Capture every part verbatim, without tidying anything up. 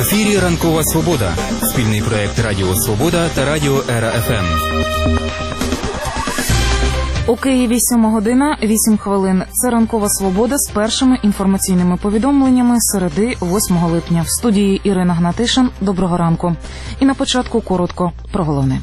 ефірі «Ранкова Свобода» – спільний проєкт Радіо Свобода та Радіо Ера Еф Ем. У Києві сьома година, вісім хвилин. Це «Ранкова Свобода» з першими інформаційними повідомленнями середи восьмого липня. В студії Ірина Гнатишин. Доброго ранку. І на початку коротко про головне.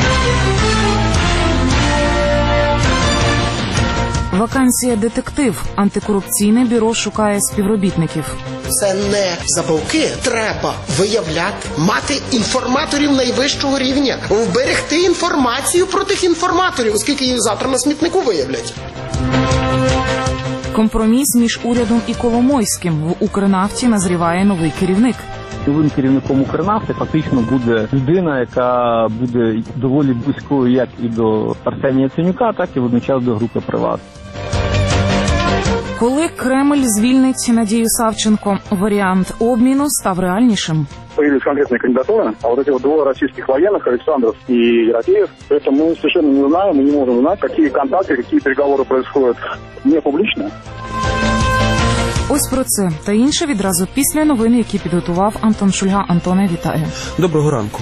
Вакансія детектив. Антикорупційне бюро шукає співробітників. Це не забавки. Треба виявляти, мати інформаторів найвищого рівня, вберегти інформацію про тих інформаторів, оскільки їх завтра на смітнику виявлять. Компроміс між урядом і Коломойським. В Укрнафті назріває новий керівник. Новим керівником Укрнафти фактично буде людина, яка буде доволі близькою як і до Арсенія Яценюка, так і водночас до групи «Приват». Коли Кремль звільнить Надію Савченко, варіант обміну став реальнішим. Появились конкретные кандидатуры, а вот эти вот двое российских военных, Александров и Ерофеев, это мы совершенно не знаем, мы не можем знать, какие контакты, какие переговоры происходят не публично. Ось про це та інше відразу після новин, які підготував Антон Шульга. Антоне, вітаю. Доброго ранку.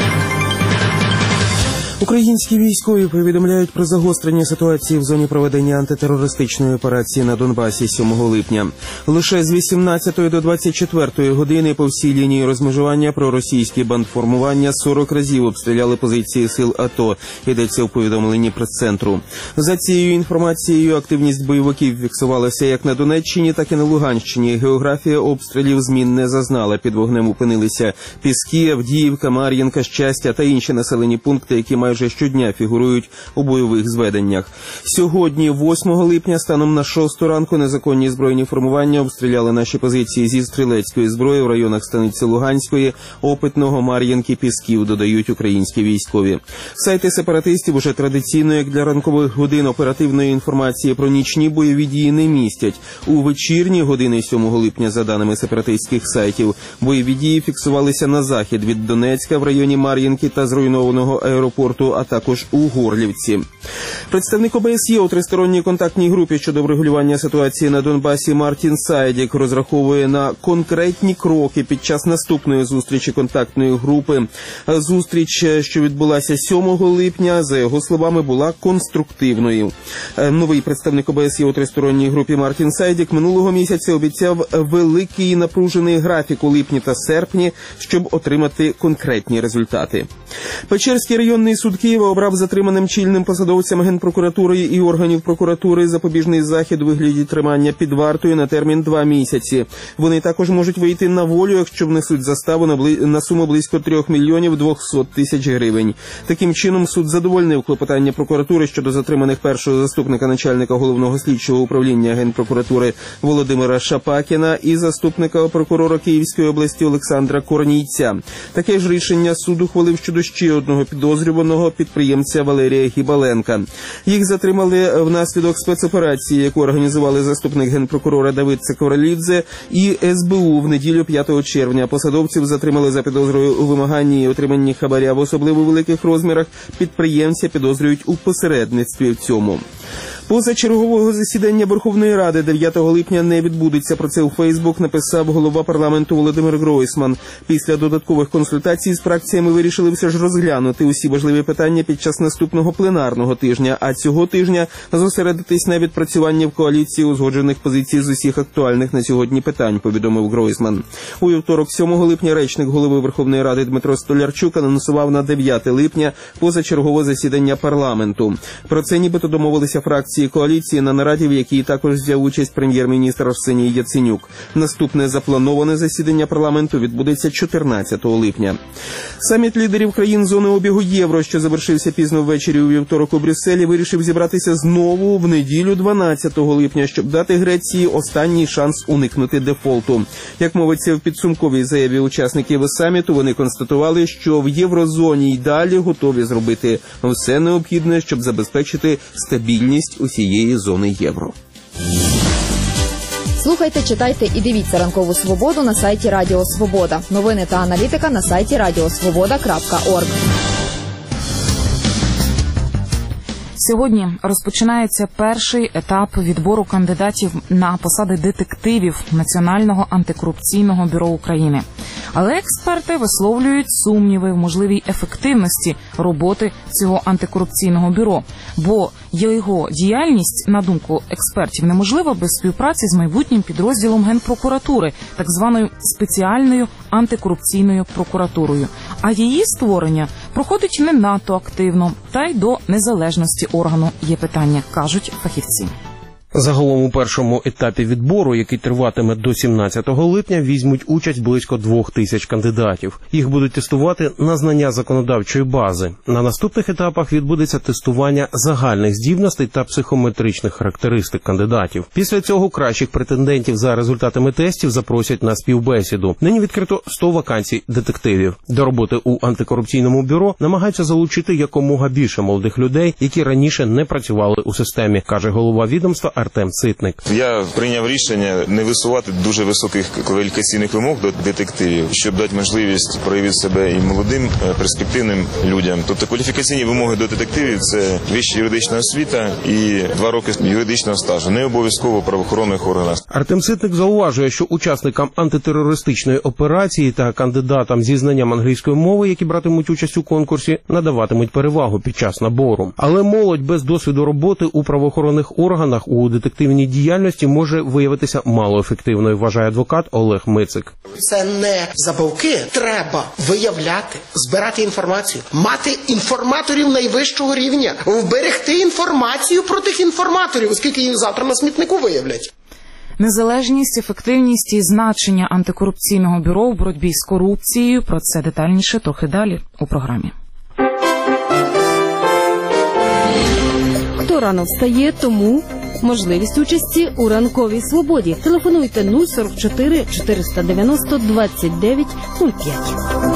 Українські військові повідомляють про загострення ситуації в зоні проведення антитерористичної операції на Донбасі сьомого липня. Лише з вісімнадцятої до двадцять четвертої години по всій лінії розмежування проросійські бандформування сорок разів обстріляли позиції сил АТО, йдеться в повідомленні прес-центру. За цією інформацією, активність бойовиків фіксувалася як на Донеччині, так і на Луганщині. Географія обстрілів змін не зазнала. Під вогнем опинилися Піски, Авдіївка, Мар'їнка, Щастя та інші населені пункти, які мають майже щодня фігурують у бойових зведеннях. Сьогодні, восьмого липня, станом на шосту ранку, незаконні збройні формування обстріляли наші позиції зі стрілецької зброї в районах станиці Луганської, Опитного, Мар'їнки, Пісків, додають українські військові. Сайти сепаратистів уже традиційно, як для ранкових годин, оперативної інформації про нічні бойові дії не містять. У вечірні години сьомого липня, за даними сепаратистських сайтів, бойові дії фіксувалися на захід від Донецька в районі Мар'їнки та зруйнованого аеропорту, а також у Горлівці. Представник О Б С Є у тристоронній контактній групі щодо врегулювання ситуації на Донбасі Мартін Сайдік розраховує на конкретні кроки під час наступної зустрічі контактної групи. Зустріч, що відбулася сьомого липня, за його словами, була конструктивною. Новий представник О Б С Є у тристоронній групі Мартін Сайдік минулого місяця обіцяв великий напружений графік у липні та серпні, щоб отримати конкретні результати. Печерський районний суд Києва обрав затриманим чільним посадовцям Генпрокуратури і органів прокуратури запобіжний захід у вигляді тримання під вартою на термін два місяці. Вони також можуть вийти на волю, якщо внесуть заставу на, бли... на суму близько трьох мільйонів двохсот тисяч гривень. Таким чином, суд задовольнив клопотання прокуратури щодо затриманих першого заступника начальника головного слідчого управління Генпрокуратури Володимира Шапакіна і заступника прокурора Київської області Олександра Корнійця. Таке ж рішення суд ухвалив щодо ще одного підозрюваного підприємця Валерія Гібаленка. Їх затримали внаслідок спецоперації, яку організували заступник генпрокурора Давид Цекоралідзе і С Б У в неділю п'ятого червня. Посадовців затримали за підозрою у вимаганні і отриманні хабаря в особливо великих розмірах. Підприємця підозрюють у посередництві в цьому. Позачергового засідання Верховної Ради дев'ятого липня не відбудеться. Про це у Фейсбук написав голова парламенту Володимир Гройсман. Після додаткових консультацій з фракціями вирішили все ж розглянути усі важливі питання під час наступного пленарного тижня, а цього тижня зосередитись на відпрацюванні в коаліції узгоджених позицій з усіх актуальних на сьогодні питань, повідомив Гройсман. У вівторок, сьомого липня, речник голови Верховної Ради Дмитро Столярчук анонсував на дев'яте липня позачергове засідання парламенту. Про це нібито домовилися фракції коаліції на нараді, в якій також взяв участь прем'єр-міністр Арсеній Яценюк. Наступне заплановане засідання парламенту відбудеться чотирнадцятого липня. Саміт лідерів країн зони обігу євро, що завершився пізно ввечері у вівторок у Брюсселі, вирішив зібратися знову в неділю дванадцятого липня, щоб дати Греції останній шанс уникнути дефолту. Як мовиться в підсумковій заяві учасників саміту, вони констатували, що в єврозоні й далі готові зробити все необхідне, щоб забезпечити стабільність усієї зони євро. Слухайте, читайте і дивіться «Ранкову Свободу» на сайті Радіо Свобода. Новини та аналітика на сайті радіосвобода крапка орг. Сьогодні розпочинається перший етап відбору кандидатів на посади детективів Національного антикорупційного бюро України. Але експерти висловлюють сумніви в можливій ефективності роботи цього антикорупційного бюро, бо його діяльність, на думку експертів, неможлива без співпраці з майбутнім підрозділом Генпрокуратури, так званою спеціальною антикорупційною прокуратурою. А її створення проходить не надто активно, та й до незалежності органу є питання, кажуть фахівці. Загалом у першому етапі відбору, який триватиме до сімнадцятого липня, візьмуть участь близько двох тисяч кандидатів. Їх будуть тестувати на знання законодавчої бази. На наступних етапах відбудеться тестування загальних здібностей та психометричних характеристик кандидатів. Після цього кращих претендентів за результатами тестів запросять на співбесіду. Нині відкрито сто вакансій детективів. До роботи у антикорупційному бюро намагаються залучити якомога більше молодих людей, які раніше не працювали у системі, каже голова відомства Артем Цитник. Я прийняв рішення не висувати дуже високих кваліфікаційних вимог до детективів, щоб дати можливість проявити себе і молодим, перспективним людям. Тобто кваліфікаційні вимоги до детективів – це вища юридична освіта і два роки юридичного стажу, не обов'язково в правоохоронних органах. Артем Цитник зауважує, що учасникам антитерористичної операції та кандидатам зі знанням англійської мови, які братимуть участь у конкурсі, надаватимуть перевагу під час набору. Але молодь без досвіду роботи у правоохоронних органах у детективній діяльності може виявитися малоефективною, вважає адвокат Олег Мицик. Це не забавки. Треба виявляти, збирати інформацію, мати інформаторів найвищого рівня, вберегти інформацію про тих інформаторів, оскільки їх завтра на смітнику виявлять. Незалежність, ефективність і значення антикорупційного бюро в боротьбі з корупцією – про це детальніше трохи далі у програмі. Хто рано встає, тому можливість участі у ранковій свободі. Телефонуйте нуль сорок чотири чотириста дев'яносто двадцять дев'ять нуль п'ять.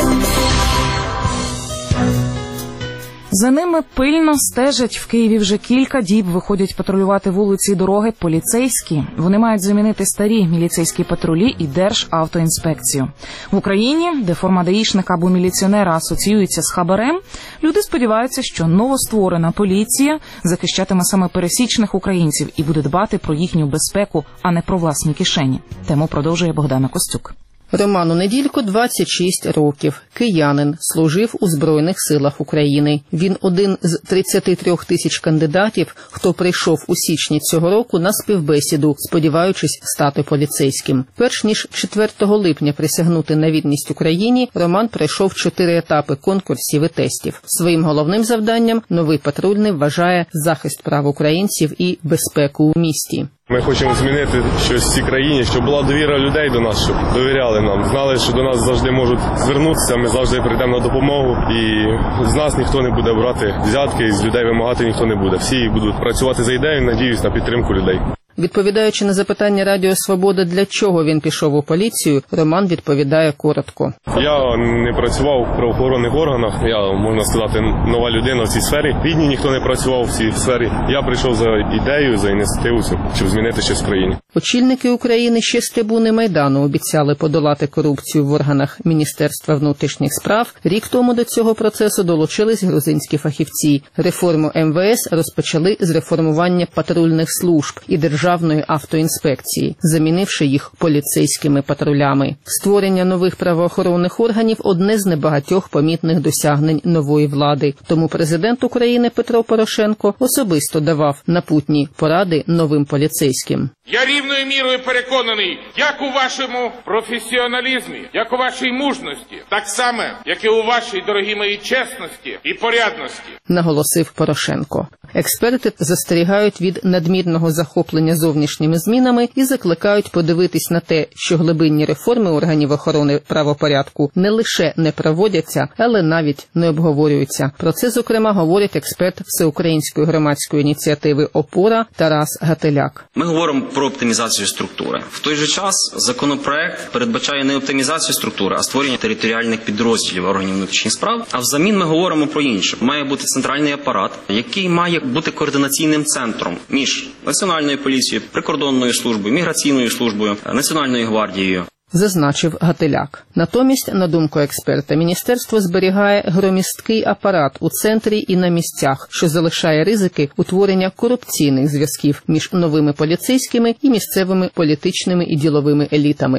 За ними пильно стежать. В Києві вже кілька діб виходять патрулювати вулиці і дороги поліцейські. Вони мають замінити старі міліцейські патрулі і Державтоінспекцію. В Україні, де форма даїшника або міліціонера асоціюється з хабарем, люди сподіваються, що новостворена поліція захищатиме саме пересічних українців і буде дбати про їхню безпеку, а не про власні кишені. Тему продовжує Богдана Костюк. Роману Неділько двадцять шість років. Киянин, служив у Збройних силах України. Він один з тридцяти трьох тисяч кандидатів, хто прийшов у січні цього року на співбесіду, сподіваючись стати поліцейським. Перш ніж четвертого липня присягнути на вірність Україні, Роман пройшов чотири етапи конкурсів і тестів. Своїм головним завданням новий патрульний вважає захист прав українців і безпеку у місті. Ми хочемо змінити щось в цій країні, щоб була довіра людей до нас, щоб довіряли нам. Знали, що до нас завжди можуть звернутися, ми завжди прийдемо на допомогу. І з нас ніхто не буде брати взятки, з людей вимагати ніхто не буде. Всі будуть працювати за ідею, надіюсь на підтримку людей. Відповідаючи на запитання Радіо Свобода, для чого він пішов у поліцію, Роман відповідає коротко. Я не працював в правоохоронних органах, я, можна сказати, нова людина в цій сфері. В Відні ніхто не працював в цій сфері. Я прийшов за ідею, за ініціативу, щоб змінити щось в країні. Очільники України ще з трибуни Майдану обіцяли подолати корупцію в органах Міністерства внутрішніх справ. Рік тому до цього процесу долучились грузинські фахівці. Реформу ем ве ес розпочали з реформування патрульних служб і Державної автоінспекції, замінивши їх поліцейськими патрулями. Створення нових правоохоронних органів – одне з небагатьох помітних досягнень нової влади. Тому президент України Петро Порошенко особисто давав напутні поради новим поліцейським. Я рівною мірою переконаний, як у вашому професіоналізмі, як у вашій мужності, так само, як і у вашій, дорогі мої, чесності і порядності, наголосив Порошенко. Експерти застерігають від надмірного захоплення зовнішніми змінами і закликають подивитись на те, що глибинні реформи органів охорони правопорядку не лише не проводяться, але навіть не обговорюються. Про це, зокрема, говорить експерт Всеукраїнської громадської ініціативи «Опора» Тарас Гателяк. Ми говоримо про оптимізацію структури. В той же час законопроект передбачає не оптимізацію структури, а створення територіальних підрозділів органів внутрішніх справ. А взамін ми говоримо про інше. Має бути центральний апарат, який має бути координаційним центром між Національною поліцією, прикордонною службою, міграційною службою, Національною гвардією. Зазначив Гателяк. Натомість, на думку експерта, міністерство зберігає громісткий апарат у центрі і на місцях, що залишає ризики утворення корупційних зв'язків між новими поліцейськими і місцевими політичними і діловими елітами.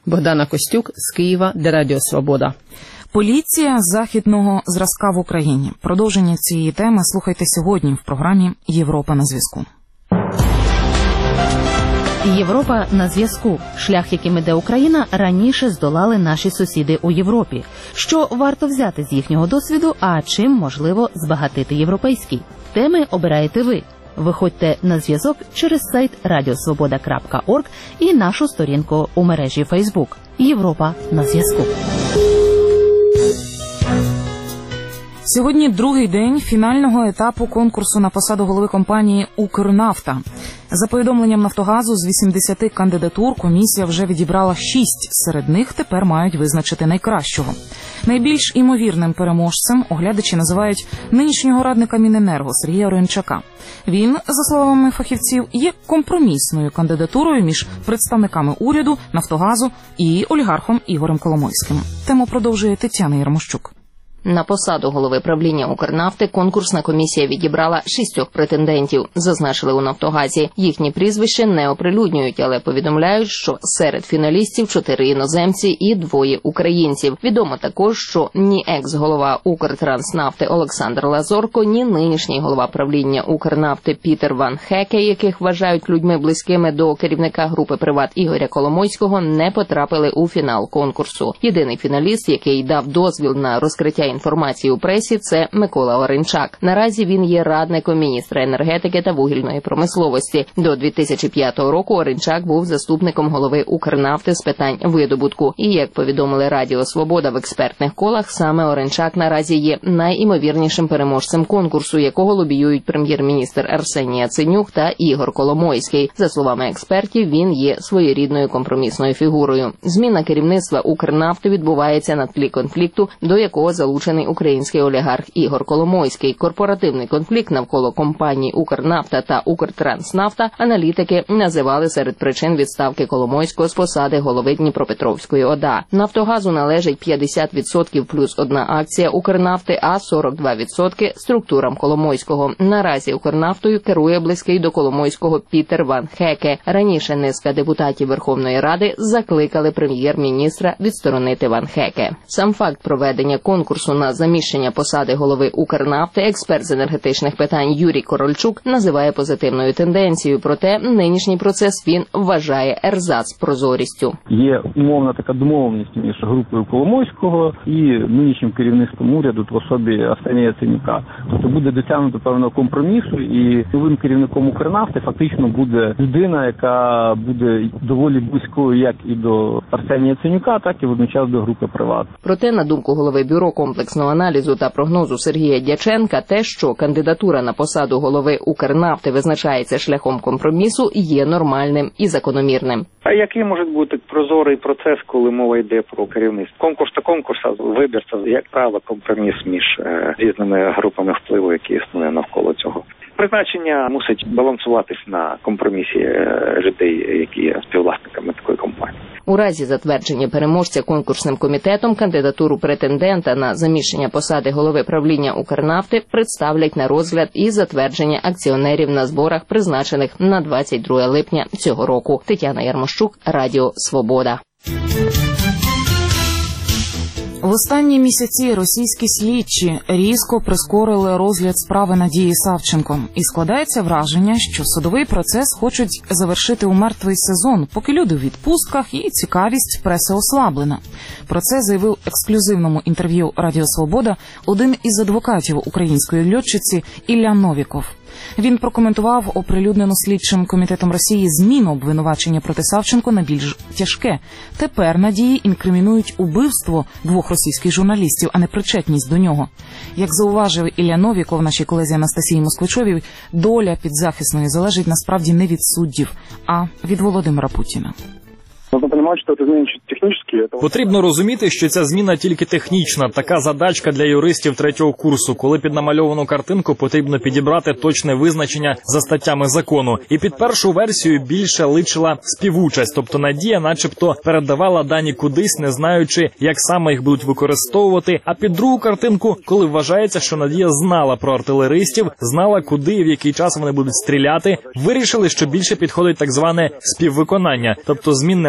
Богдана Костюк з Києва для Радіо Свобода. Поліція західного зразка в Україні. Продовження цієї теми слухайте сьогодні в програмі «Європа на зв'язку». Європа на зв'язку. Шлях, яким іде Україна, раніше здолали наші сусіди у Європі. Що варто взяти з їхнього досвіду, а чим можливо збагатити європейський? Теми обираєте ви. Виходьте на зв'язок через сайт радіосвобода крапка орг і нашу сторінку у мережі Фейсбук. Європа на зв'язку. Сьогодні другий день фінального етапу конкурсу на посаду голови компанії «Укрнафта». За повідомленням «Нафтогазу», з вісімдесяти кандидатур комісія вже відібрала шість. Серед них тепер мають визначити найкращого. Найбільш імовірним переможцем оглядачі називають нинішнього радника Міненерго Сергія Оренчака. Він, за словами фахівців, є компромісною кандидатурою між представниками уряду, «Нафтогазу» і олігархом Ігорем Коломойським. Тему продовжує Тетяна Ярмощук. На посаду голови правління «Укрнафти» конкурсна комісія відібрала шістьох претендентів, зазначили у «Нафтогазі». Їхні прізвища не оприлюднюють, але повідомляють, що серед фіналістів чотири іноземці і двоє українців. Відомо також, що ні екс-голова «Укртранснафти» Олександр Лазорко, ні нинішній голова правління «Укрнафти» Пітер Ван Хеке, яких вважають людьми близькими до керівника групи «Приват» Ігоря Коломойського, не потрапили у фінал конкурсу. Єдиний фіналіст, який дав дозвіл на розкриття інформації у пресі, це Микола Оренчак. Наразі він є радником міністра енергетики та вугільної промисловості. До дві тисячі п'ятого року Оренчак був заступником голови «Укрнафти» з питань видобутку. І, як повідомили Радіо Свобода в експертних колах, саме Оренчак наразі є найімовірнішим переможцем конкурсу, якого лобіюють прем'єр-міністр Арсеній Яценюк та Ігор Коломойський. За словами експертів, він є своєрідною компромісною фігурою. Зміна керівництва «Укрнафти» відбувається на тлі конфлікту, до якого залучений український олігарх Ігор Коломойський. Корпоративний конфлікт навколо компаній «Укрнафта» та «Укртранснафта» аналітики називали серед причин відставки Коломойського з посади голови Дніпропетровської ОДА. «Нафтогазу» належить п'ятдесят відсотків плюс одна акція «Укрнафти», а сорок два відсотки – структурам Коломойського. Наразі «Укрнафтою» керує близький до Коломойського Пітер Ван Хеке. Раніше низка депутатів Верховної Ради закликали прем'єр-міністра відсторонити Ван Хеке. Сам факт проведення конкурсу на заміщення посади голови «Укрнафти» експерт з енергетичних питань Юрій Корольчук називає позитивною тенденцією. Проте нинішній процес він вважає ерзац прозорістю. Є умовна така домовленість між групою Коломойського і нинішнім керівництвом уряду в особі Арсенія Яценюка. Тобто буде досягнуто певного компромісу, і новим керівником «Укрнафти» фактично буде людина, яка буде доволі близькою як і до Арсенія Яценюка, так і водночас до групи «Приват». Проте, на думку голови бюро комплексного аналізу та прогнозу Сергія Дяченка, те, що кандидатура на посаду голови «Укрнафти» визначається шляхом компромісу, є нормальним і закономірним. А який може бути прозорий процес, коли мова йде про керівництво? Конкурс та конкурс, а вибір – це, як правило, компроміс між е, різними групами впливу, які існує навколо цього. Призначення мусить балансуватись на компромісі е, людей, які є співвласниками такої компанії. У разі затвердження переможця конкурсним комітетом кандидатуру претендента на заміщення посади голови правління «Укрнафти» представлять на розгляд і затвердження акціонерів на зборах, призначених на двадцять друге липня цього року. Тетяна Ярмощук, Радіо Свобода. В останні місяці російські слідчі різко прискорили розгляд справи Надії Савченко. І складається враження, що судовий процес хочуть завершити у мертвий сезон, поки люди в відпустках і цікавість преси ослаблена. Про це заявив в ексклюзивному інтерв'ю Радіо Свобода один із адвокатів української льотчиці Ілля Новіков. Він прокоментував оприлюднену слідчим комітетом Росії зміну обвинувачення проти Савченко на більш тяжке. Тепер Надії інкримінують убивство двох російських журналістів, а не причетність до нього. Як зауважив Ілля Новіков нашій колезі Анастасії Москвичовій, доля підзахисної залежить насправді не від суддів, а від Володимира Путіна. Потрібно розуміти, що ця зміна тільки технічна. Така задачка для юристів третього курсу, коли під намальовану картинку потрібно підібрати точне визначення за статтями закону. І під першу версію більше личила співучасть, тобто Надія начебто передавала дані кудись, не знаючи, як саме їх будуть використовувати. А під другу картинку, коли вважається, що Надія знала про артилеристів, знала, куди і в який час вони будуть стріляти, вирішили, що більше підходить так зване співвиконання, тобто змін немає насправді.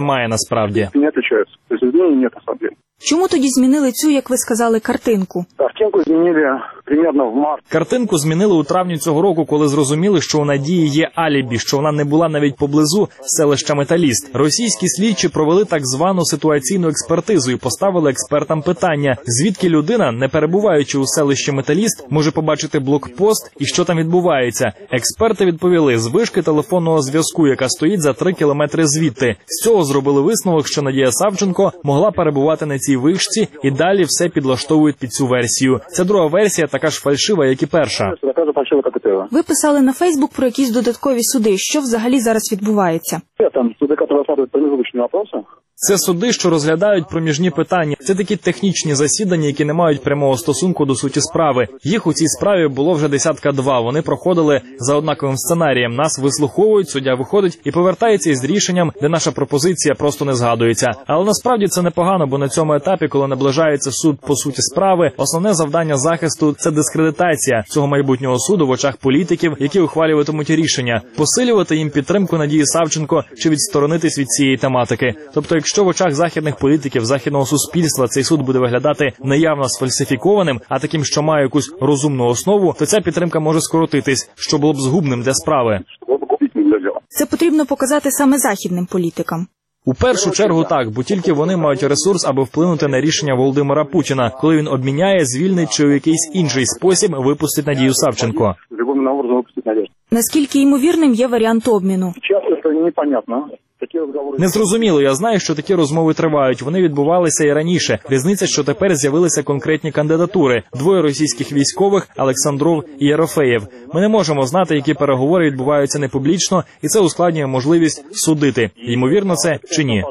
насправді. Не отличаются. То есть изменений нет на самом деле. Чому тоді змінили цю, як ви сказали, картинку? Картинку змінили примерно в марті. Картинку змінили у травні цього року, коли зрозуміли, що у Надії є алібі, що вона не була навіть поблизу селища Металіст. Російські слідчі провели так звану ситуаційну експертизу і поставили експертам питання, звідки людина, не перебуваючи у селищі Металіст, може побачити блокпост і що там відбувається. Експерти відповіли, з вишки телефонного зв'язку, яка стоїть за три кілометри звідти. З цього зробили висновок, що Надія Савченко могла перебувати на цій вишці, і далі все підлаштовують під цю версію. Ця друга версія така ж фальшива, як і перша. Ви писали на Фейсбук про якісь додаткові суди. Що взагалі зараз відбувається? Там суди, які розглядають проміжні вопроси. Це суди, що розглядають проміжні питання. Це такі технічні засідання, які не мають прямого стосунку до суті справи. Їх у цій справі було вже десятка два. Вони проходили за однаковим сценарієм. Нас вислуховують, суддя виходить і повертається із рішенням, де наша пропозиція просто не згадується. Але насправді це непогано, бо на цьому етапі, коли наближається суд по суті справи, основне завдання захисту – це дискредитація цього майбутнього суду в очах політиків, які ухвалюватимуть рішення, посилювати їм підтримку Надії Савченко чи відсторонитись від цієї тематики. Тобто, якщо в очах західних політиків, західного суспільства цей суд буде виглядати неявно сфальсифікованим, а таким, що має якусь розумну основу, то ця підтримка може скоротитись, що було б згубним для справи. Це потрібно показати саме західним політикам. У першу чергу так, бо тільки вони мають ресурс, аби вплинути на рішення Володимира Путіна, коли він обміняє, звільнить чи у якийсь інший спосіб випустить Надію Савченко. Наскільки ймовірним є варіант обміну? Часто це непонятно. Незрозуміло, я знаю, що такі розмови тривають. Вони відбувалися і раніше. Різниця, що тепер з'явилися конкретні кандидатури. Двоє російських військових – Олександров і Єрофеєв. Ми не можемо знати, які переговори відбуваються не публічно, і це ускладнює можливість судити. Ймовірно це чи ні.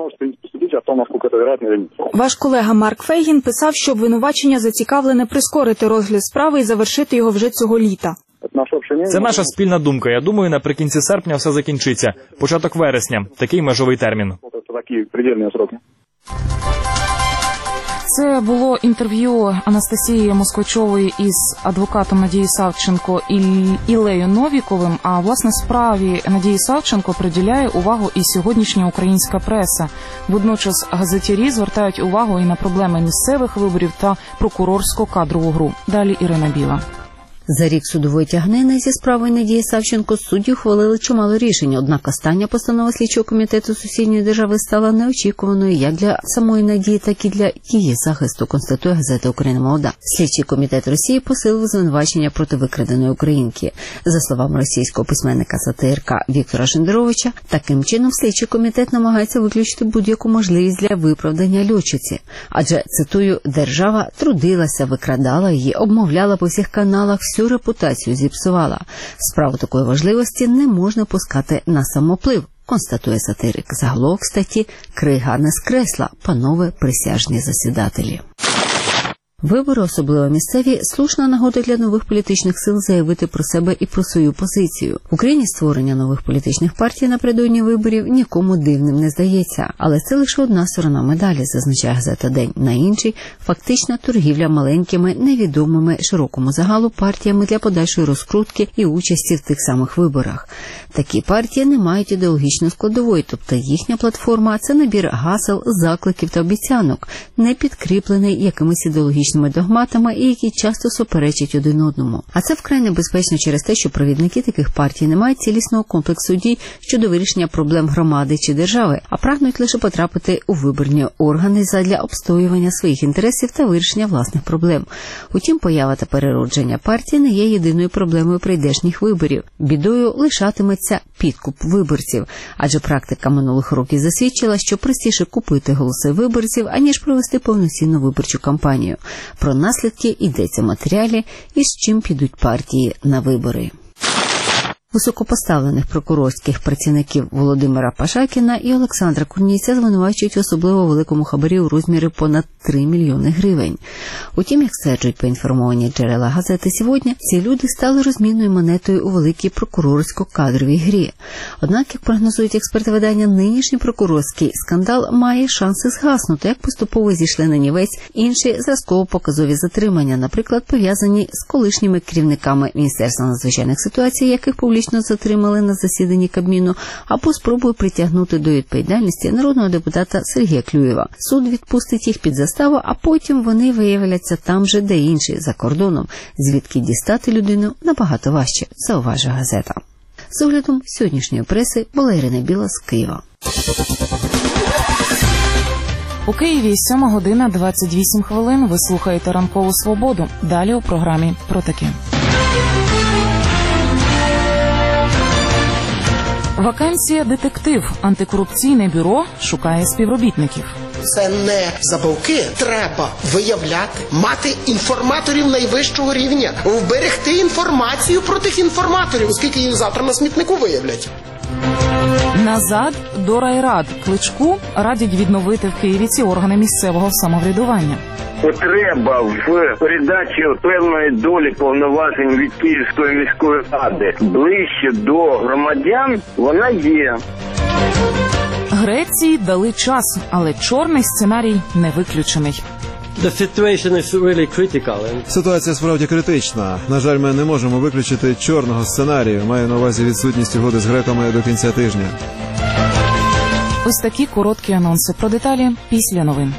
Ваш колега Марк Фейгін писав, що обвинувачення зацікавлене прискорити розгляд справи і завершити його вже цього літа. Це наша спільна думка. Я думаю, наприкінці серпня все закінчиться. Початок вересня. Такий межовий термін. Це було інтерв'ю Анастасії Москвичової із адвокатом Надії Савченко і Ілею Новіковим. А власне справі Надії Савченко приділяє увагу і сьогоднішня українська преса. Водночас газетярі звертають увагу і на проблеми місцевих виборів та прокурорсько-кадрову гру. Далі Ірина Біла. За рік судової тягнини зі справою Надії Савченко судді ухвалили чимало рішень, однак остання постанова слідчого комітету сусідньої держави стала неочікуваною як для самої Надії, так і для її захисту, констатує газета «Україна Молода». Слідчий комітет Росії посилив звинувачення проти викраденої українки. За словами російського письменника-сатирика Віктора Шендеровича, таким чином слідчий комітет намагається виключити будь-яку можливість для виправдання льотчиці. Адже, цитую, «держава трудилася, викрадала її, обмовляла по всіх каналах, всю репутацію зіпсувала. Справу такої важливості не можна пускати на самоплив», констатує сатирик. Заголовок статті «Крига не скресла, панове присяжні засідателі». Вибори, особливо місцеві, слушна нагода для нових політичних сил заявити про себе і про свою позицію. В Україні створення нових політичних партій напередодні виборів нікому дивним не здається. Але це лише одна сторона медалі, зазначає газета «День». На іншій – фактична торгівля маленькими, невідомими широкому загалу партіями для подальшої розкрутки і участі в тих самих виборах. Такі партії не мають ідеологічної складової, тобто їхня платформа – це набір гасел, закликів та обіцянок, не підкріплений якимись ідеологічними догматами і які часто суперечать один одному. А це вкрай небезпечно через те, що провідники таких партій не мають цілісного комплексу дій щодо вирішення проблем громади чи держави, а прагнуть лише потрапити у виборні органи задля обстоювання своїх інтересів та вирішення власних проблем. Утім, поява та переродження партії не є єдиною проблемою прийдешніх виборів. Бідою лишатиметься підкуп виборців, адже практика минулих років засвідчила, що простіше купити голоси виборців, аніж провести повноцінну виборчу кампанію. Про наслідки йдеться в матеріалі і з чим підуть партії на вибори. Високопоставлених прокурорських працівників Володимира Пашакіна і Олександра Курніця звинувачують в особливо великому хабарі у розмірі понад три мільйони гривень. Утім, як стверджують поінформовані джерела газети «Сьогодні», ці люди стали розмінною монетою у великій прокурорсько-кадровій грі. Однак, як прогнозують експерти видання, нинішній прокурорський скандал має шанси згаснути, як поступово зійшли на нівець інші зразково-показові затримання, наприклад, пов'язані з колишніми керівниками Міністерства надзвичайних ситуацій, яких публічно публічно затримали на засіданні Кабміну, або спробою притягнути до відповідальності народного депутата Сергія Клюєва. Суд відпустить їх під заставу, а потім вони виявляться там же, де інші, за кордоном, звідки дістати людину набагато важче, зауважує газета. З оглядом сьогоднішньої преси була Ірина Біла з Києва. У Києві сьома година двадцять вісім хвилин. Ви слухаєте «Ранкову свободу». Далі у програмі про таке. Вакансія детектив. Антикорупційне бюро шукає співробітників. Це не забавки. Треба виявляти, мати інформаторів найвищого рівня, вберегти інформацію про тих інформаторів, оскільки їх завтра на смітнику виявлять. Назад до райрад. Кличку радять відновити в Києві ці органи місцевого самоврядування. Потреба в передачі певної долі повноважень від Київської міської ради ближче до громадян, вона є. Греції дали час, але чорний сценарій не виключений. Ситуація справді критична. На жаль, ми не можемо виключити чорного сценарію. Маю на увазі відсутність угоди з греками до кінця тижня. Ось такі короткі анонси. Про деталі після новин.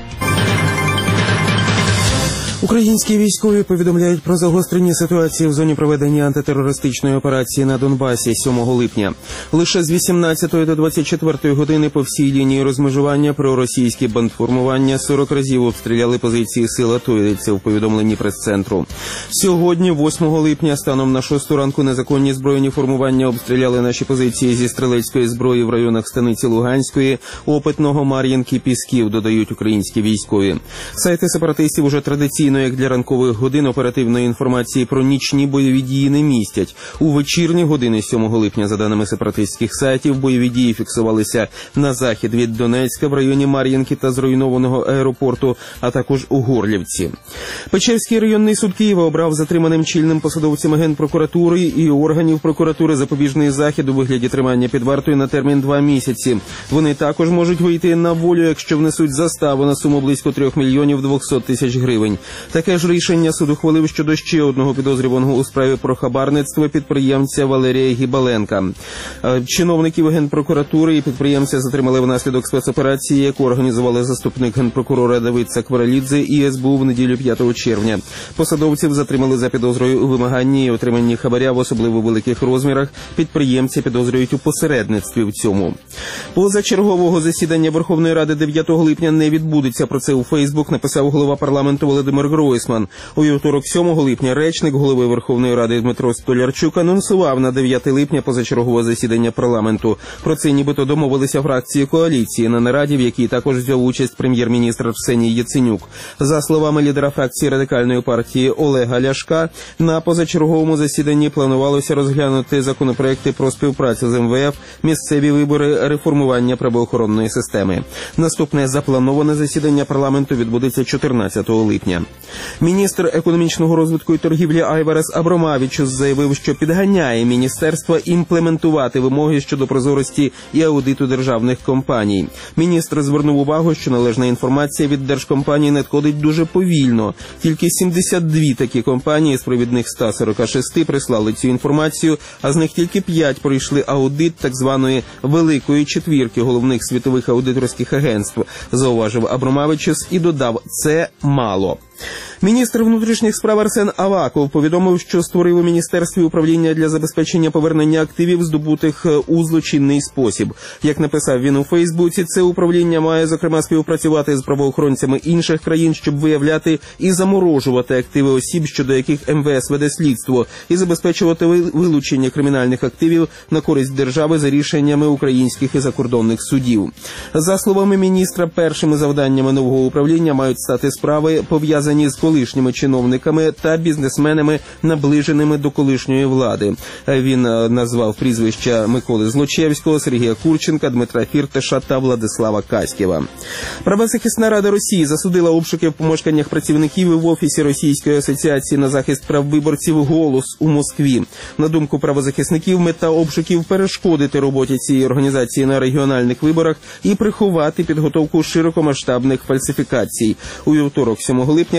Українські військові повідомляють про загострення ситуації в зоні проведення антитерористичної операції на Донбасі сьомого липня. Лише з вісімнадцятої до двадцять четвертої години по всій лінії розмежування проросійські бандформування сорок разів обстріляли позиції сил АТО, йдеться в повідомленні прес-центру. Сьогодні, восьмого липня, станом на шосту ранку незаконні збройні формування обстріляли наші позиції зі стрілецької зброї в районах Станиці Луганської, Опитного, Мар'їнки, Пісків, додають українські військові. Сайти сепаратистів уже традиційно, як для ранкових годин, оперативної інформації про нічні бойові дії не містять. У вечірні години сьомого липня, за даними сепаратистських сайтів, бойові дії фіксувалися на захід від Донецька, в районі Мар'їнки та зруйнованого аеропорту, а також у Горлівці. Печерський районний суд Києва обрав затриманим чільним посадовцям Генпрокуратури і органів прокуратури запобіжний захід у вигляді тримання під вартою на термін два місяці. Вони також можуть вийти на волю, якщо внесуть заставу на суму близько трьох мільйонів двохсот тисяч гривень. Таке ж рішення суд ухвалив щодо ще одного підозрюваного у справі про хабарництво підприємця Валерія Гібаленка. Чиновників Генпрокуратури і підприємця затримали внаслідок спецоперації, яку організували заступник генпрокурора Давид Сакваралідзе і ес бе у в неділю п'ятого червня. Посадовців затримали за підозрою у вимаганні і отриманні хабаря в особливо великих розмірах. Підприємці підозрюють у посередництві в цьому. Позачергового засідання Верховної Ради дев'ятого липня не відбудеться. Про це у Фейсбук написав голова парламенту Володимир Гройсман. У вівторок сьомого липня речник голови Верховної Ради Дмитро Столярчук анонсував на дев'яте липня позачергове засідання парламенту. Про це нібито домовилися фракції коаліції на нараді, в якій також взяв участь прем'єр-міністр Арсеній Яценюк. За словами лідера фракції Радикальної партії Олега Ляшка, на позачерговому засіданні планувалося розглянути законопроекти про співпрацю з ем ве еф, місцеві вибори, реформування правоохоронної системи. Наступне заплановане засідання парламенту відбудеться чотирнадцятого липня. Міністр економічного розвитку і торгівлі Айварес Абромавічус заявив, що підганяє міністерство імплементувати вимоги щодо прозорості і аудиту державних компаній. Міністр звернув увагу, що належна інформація від держкомпаній надходить дуже повільно. Тільки сімдесят дві такі компанії з провідних ста сорока шести прислали цю інформацію, а з них тільки п'ять пройшли аудит так званої «великої четвірки» головних світових аудиторських агентств, зауважив Абромавічус і додав, це мало. Міністр внутрішніх справ Арсен Аваков повідомив, що створив у міністерстві управління для забезпечення повернення активів, здобутих у злочинний спосіб. Як написав він у Фейсбуці, це управління має, зокрема, співпрацювати з правоохоронцями інших країн, щоб виявляти і заморожувати активи осіб, щодо яких ем ве ес веде слідство, і забезпечувати вилучення кримінальних активів на користь держави за рішеннями українських і закордонних судів. За словами міністра, першими завданнями нового управління мають стати справи, пов'язані з колишніми чиновниками та бізнесменами, наближеними до колишньої влади. Він назвав прізвища Миколи Злочевського, Сергія Курченка, Дмитра Фірташа та Владислава Каськєва. Правозахисна рада Росії засудила обшуки в помешканнях працівників в офісі Російської асоціації на захист прав виборців «Голос» у Москві. На думку правозахисників, мета обшуків – перешкодити роботі цієї організації на регіональних виборах і приховати підготовку широкомасштабних фальсифікацій. У вівторок, сьомого липня,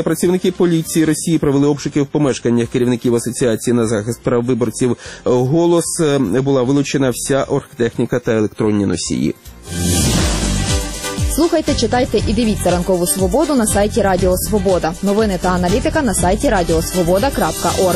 працівники поліції Росії провели обшуки в помешканнях керівників Асоціації на захист прав виборців «Голос». Була вилучена вся оргтехніка та електронні носії. Слухайте, читайте і дивіться «Ранкову свободу» на сайті Радіо Свобода. Новини та аналітика на сайті радіосвобода крапка орг.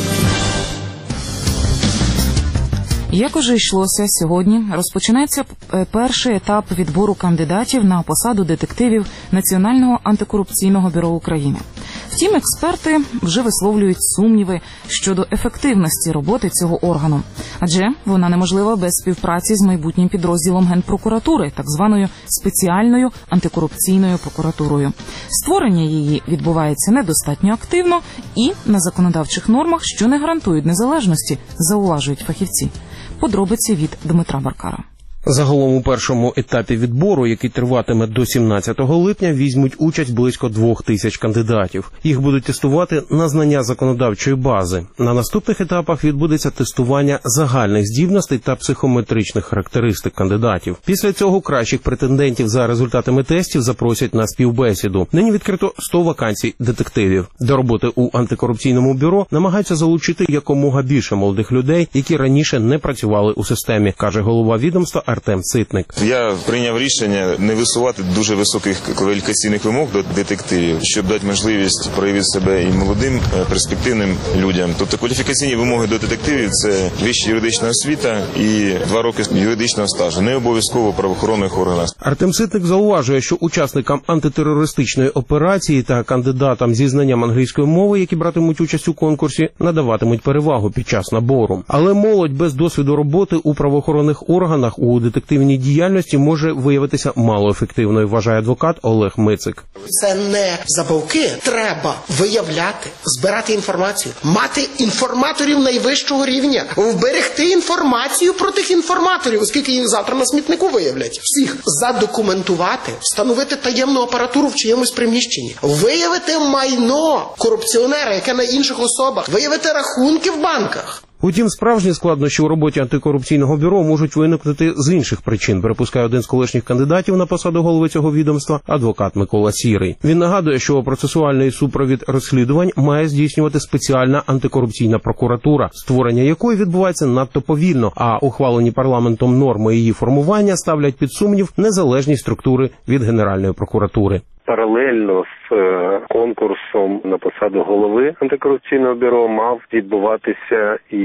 Як уже йшлося сьогодні, розпочинається перший етап відбору кандидатів на посаду детективів Національного антикорупційного бюро України. Втім, експерти вже висловлюють сумніви щодо ефективності роботи цього органу. Адже вона неможлива без співпраці з майбутнім підрозділом Генпрокуратури, так званою спеціальною антикорупційною прокуратурою. Створення її відбувається недостатньо активно і на законодавчих нормах, що не гарантують незалежності, зауважують фахівці. Подробиці від Дмитра Баркара. Загалом у першому етапі відбору, який триватиме до сімнадцятого липня, візьмуть участь близько двох тисяч кандидатів. Їх будуть тестувати на знання законодавчої бази. На наступних етапах відбудеться тестування загальних здібностей та психометричних характеристик кандидатів. Після цього кращих претендентів за результатами тестів запросять на співбесіду. Нині відкрито сто вакансій детективів. До роботи у антикорупційному бюро намагаються залучити якомога більше молодих людей, які раніше не працювали у системі, каже голова відомства Артем Ситник. Я прийняв рішення не висувати дуже високих кваліфікаційних вимог до детективів, щоб дати можливість проявити себе і молодим, перспективним людям. Тобто кваліфікаційні вимоги до детективів – це вища юридична освіта і два роки юридичного стажу, не обов'язково в правоохоронних органах. Артем Ситник зауважує, що учасникам антитерористичної операції та кандидатам зі знанням англійської мови, які братимуть участь у конкурсі, надаватимуть перевагу під час набору. Але молодь без досвіду роботи у правоохоронних органах у детективній діяльності може виявитися малоефективною, вважає адвокат Олег Мицик. Це не забавки. Треба виявляти, збирати інформацію, мати інформаторів найвищого рівня, вберегти інформацію про тих інформаторів, оскільки їх завтра на смітнику виявлять. Всіх задокументувати, встановити таємну апаратуру в чиємусь приміщенні, виявити майно корупціонера, яке на інших особах, виявити рахунки в банках. Утім, справжні складнощі у роботі антикорупційного бюро можуть виникнути з інших причин, припускає один з колишніх кандидатів на посаду голови цього відомства, адвокат Микола Сірий. Він нагадує, що процесуальний супровід розслідувань має здійснювати спеціальна антикорупційна прокуратура, створення якої відбувається надто повільно, а ухвалені парламентом норми її формування ставлять під сумнів незалежність структури від Генеральної прокуратури. Паралельно з конкурсом на посаду голови антикорупційного бюро мав відбуватися і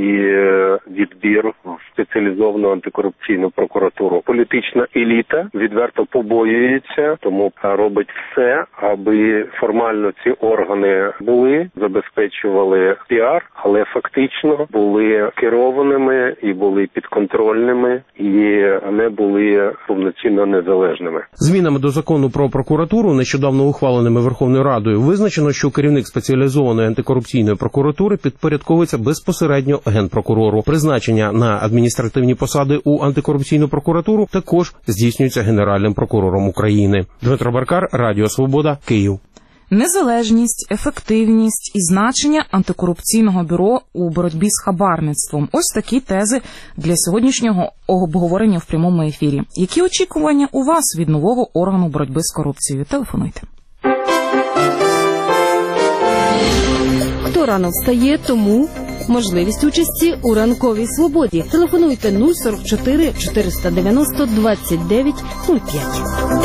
відбір в спеціалізовану антикорупційну прокуратуру. Політична еліта відверто побоюється, тому робить все, аби формально ці органи були, забезпечували піар, але фактично були керованими і були підконтрольними, і не були повноцінно незалежними. Змінами до закону про прокуратуру, нещодавно ухваленими Верховною Радою, визначено, що керівник спеціалізованої антикорупційної прокуратури підпорядковується безпосередньо Генпрокурору. Призначення на адміністративні посади у антикорупційну прокуратуру також здійснюється Генеральним прокурором України. Дмитро Баркар, Радіо Свобода, Київ. Незалежність, ефективність і значення антикорупційного бюро у боротьбі з хабарництвом. Ось такі тези для сьогоднішнього обговорення в прямому ефірі. Які очікування у вас від нового органу боротьби з корупцією? Телефонуйте. Хто рано встає, тому можливість участі у ранковій свободі. Телефонуйте нуль сорок чотири чотириста дев'яносто двадцять дев'ять нуль п'ять.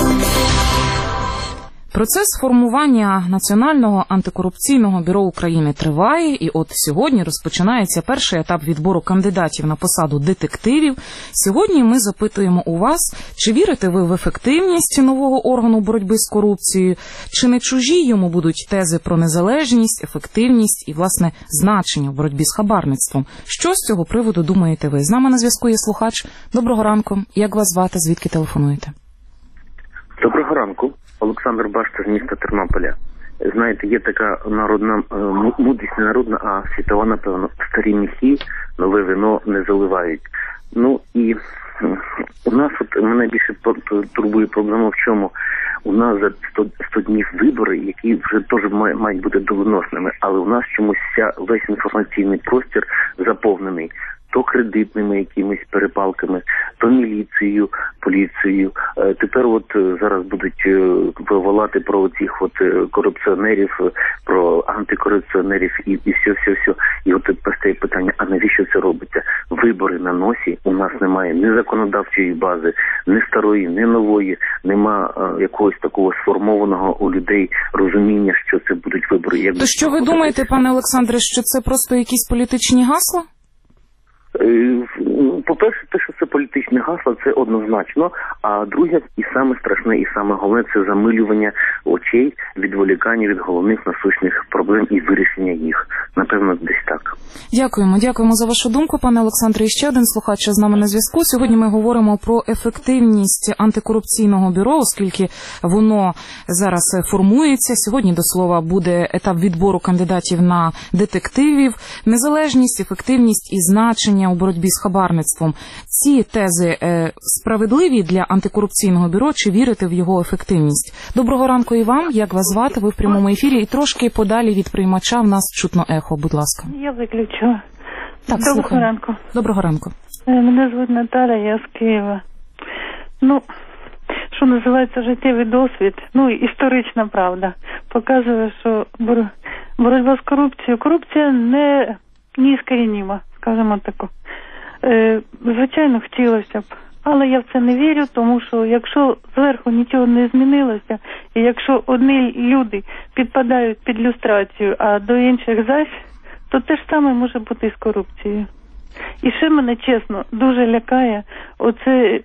Процес формування Національного антикорупційного бюро України триває, і от сьогодні розпочинається перший етап відбору кандидатів на посаду детективів. Сьогодні ми запитуємо у вас, чи вірите ви в ефективність нового органу боротьби з корупцією, чи не чужі йому будуть тези про незалежність, ефективність і, власне, значення в боротьбі з хабарництвом. Що з цього приводу думаєте ви? З нами на зв'язку є слухач. Доброго ранку. Як вас звати? Звідки телефонуєте? Доброго ранку. Олександр Башта з міста Тернополя. Знаєте, є така народна, мудрість не народна, а світова, напевно, старі міхи, нове вино не заливають. Ну і у нас, от мене більше турбує проблема в чому? У нас за сто днів вибори, які вже теж мають бути доленосними, але у нас чомусь вся, весь інформаційний простір заповнений то кредитними якимись перепалками, то міліцією, поліцією. Тепер от зараз будуть вивалати про цих от корупціонерів, про антикорупціонерів і, і все, все, все. І от постає питання, а навіщо це робиться? Вибори на носі, у нас немає ні законодавчої бази, ні старої, ні нової, нема а, якогось такого сформованого у людей розуміння, що це будуть вибори. Як То що ви думаєте, пане Олександре, що це просто якісь політичні гасла? По-перше, те, що це політичне гасло, це однозначно. А друге, і саме страшне, і саме головне, це замилювання очей, відволікання від головних насущних проблем і вирішення їх. Напевно, десь так. Дякуємо. Дякуємо за вашу думку, пане Олександре. І ще один слухач з нами на зв'язку. Сьогодні ми говоримо про ефективність антикорупційного бюро, оскільки воно зараз формується. Сьогодні, до слова, буде етап відбору кандидатів на детективів. Незалежність, ефективність і значення у боротьбі з хабарництвом. Ці тези е, справедливі для антикорупційного бюро, чи вірите в його ефективність? Доброго ранку і вам. Як вас звати? Ви в прямому ефірі. І трошки подалі від приймача в нас чутно ехо, будь ласка. Я виключила. Так, Доброго слухаю. ранку. Доброго ранку. Мене звуть Наталя, я з Києва. Ну, що називається життєвий досвід, ну, історична правда, показує, що бор... боротьба з корупцією, корупція не неіскорініма, скажімо так. Е, звичайно, хотілося б, але я в це не вірю, тому що якщо зверху нічого не змінилося, і якщо одні люди підпадають під люстрацію, а до інших зась, то те ж саме може бути і з корупцією. І ще мене, чесно, дуже лякає оце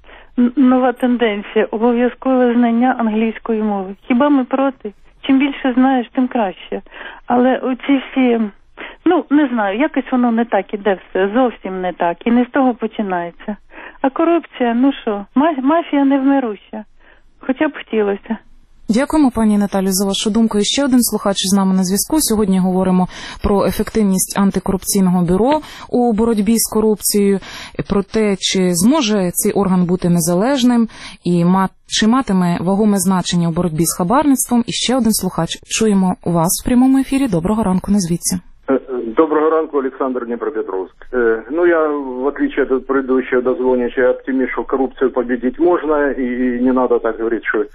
нова тенденція, обов'язкове знання англійської мови. Хіба ми проти? Чим більше знаєш, тим краще. Але оці всі, ну, не знаю, якось воно не так іде все, зовсім не так. І не з того починається. А корупція, ну що, мафія невмируща. Хоча б хотілося. Дякуємо, пані Наталю, за вашу думку. І ще один слухач з нами на зв'язку. Сьогодні говоримо про ефективність антикорупційного бюро у боротьбі з корупцією, про те, чи зможе цей орган бути незалежним і чи матиме вагоме значення у боротьбі з хабарництвом. І ще один слухач. Чуємо вас в прямому ефірі. Доброго ранку, назвіться. Доброго ранку, Александр, Днепропетровск. Ну, я, в отличие от предыдущего дозвонича, оптимист, что коррупцию победить можно, и не надо так говорить, что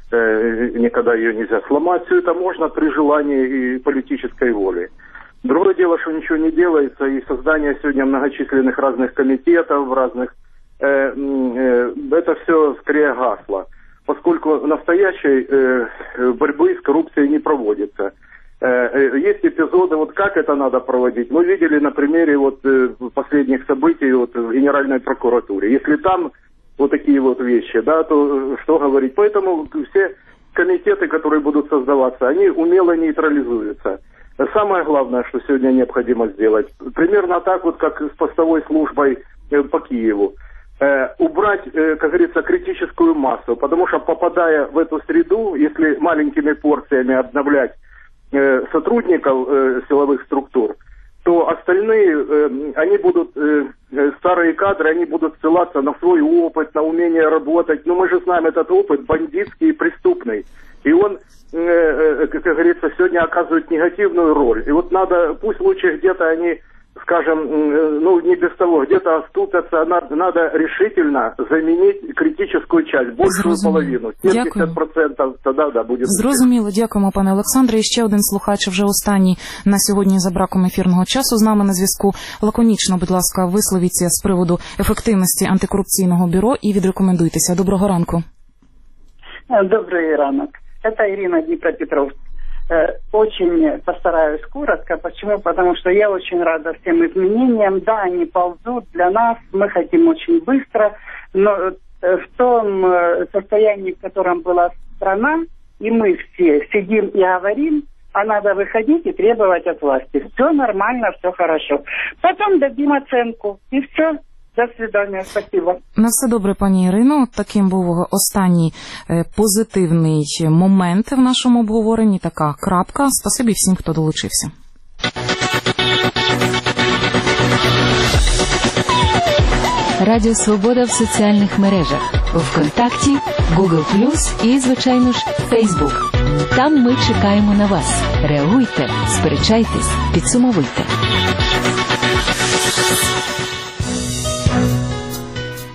никогда ее нельзя сломать. Все это можно при желании и политической воле. Другое дело, что ничего не делается, и создание сегодня многочисленных разных комитетов, разных, э, э, это все скорее гасло, поскольку настоящей э, борьбы с коррупцией не проводится. Э, есть эпизоды, вот как это надо проводить. Мы видели на примере вот э, последних событий вот, в Генеральной прокуратуре. Если там вот такие вот вещи, да, то что говорить. Поэтому все комитеты, которые будут создаваться, они умело нейтрализуются. Самое главное, что сегодня необходимо сделать, примерно так вот, как с постовой службой по Киеву, э, убрать, э, как говорится, критическую массу, потому что, попадая в эту среду, если маленькими порциями обновлять э, сотрудников э, силовых структур, то остальные, э, они будут, э, старые кадры, они будут ссылаться на свой опыт, на умение работать. Но мы же знаем, этот опыт бандитский и преступный. И он, э, э, как говорится, сегодня оказывает негативную роль. И вот надо, пусть лучше где-то они, скажем, э, ну не без того, где-то оступятся, надо, надо решительно заменить критическую часть, большую половину. сімдесят відсотків тогда, да, буде. Зрозуміло, дякуємо, пане Олександре. І ще один слухач, вже останній на сьогодні за браком ефірного часу з нами на зв'язку. Лаконічно, будь ласка, висловіться з приводу ефективності антикорупційного бюро і відрекомендуйтеся. Доброго ранку. Добрый ранок. Это Ирина, Днепропетровск. Очень постараюсь коротко. Почему? Потому что я очень рада всем изменениям. Да, они ползут для нас, мы хотим очень быстро, но в том состоянии, в котором была страна, и мы все сидим и говорим, а надо выходить и требовать от власти. Все нормально, все хорошо. Потом дадим оценку, и все. До свидання, спасибо. На все добре, пані Ірино. Таким був останній е, позитивний момент в нашому обговоренні. Така крапка. Спасибі всім, хто долучився. Радіо Свобода в соціальних мережах. ВКонтакті, Google плюс і, звичайно ж, Facebook. Там ми чекаємо на вас. Реагуйте, сперечайтесь, підсумовуйте.